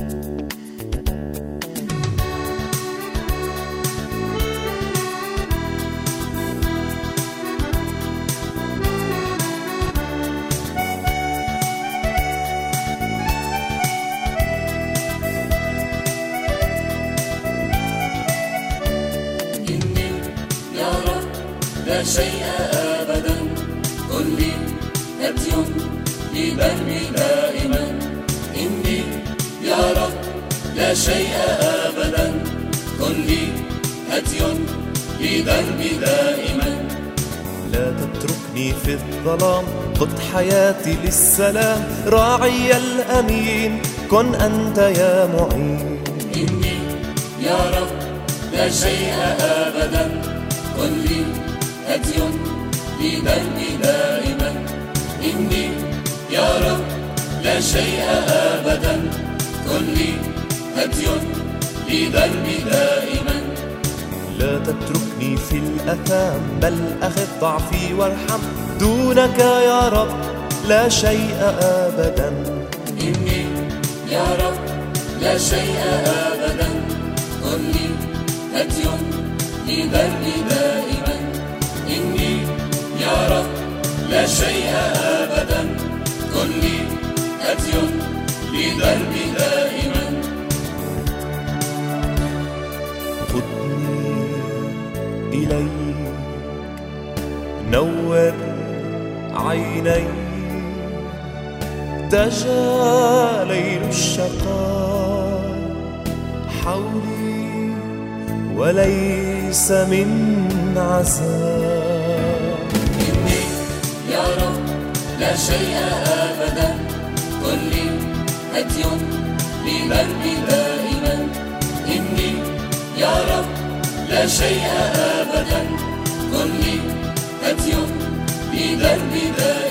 لا شيء أبدا، كلي هدي لدربي دائما. إني يا رب لا شيء أبدا، كلي هدي لدربي دائما. لا تتركني في الظلام، خذ حياتي للسلام. راعي الأمين كن أنت يا معين. إني يا رب لا شيء أبدا، كلي هدي لدربي دائما. إني يا رب لا شيء أبدا، كلي هدي لدربي دائما. لا تتركني في الأثام، بل أخذ ضعفي وارحم. دونك يا رب لا شيء أبدا. إني يا رب لا شيء أبدا، كلي هدي لدربي دائما. إني يا رب لا شيء أبدا، كلي هدي لدربي دائما. خذني إليك، نور عيني. دجا ليل الشقاء حولي، وليس من عذاب. إني يا رب لا شيء أبدا، كلي هدي لدربي دائما. إني يا رب لا شيء أبدا، كلي هدي لدربي دائما.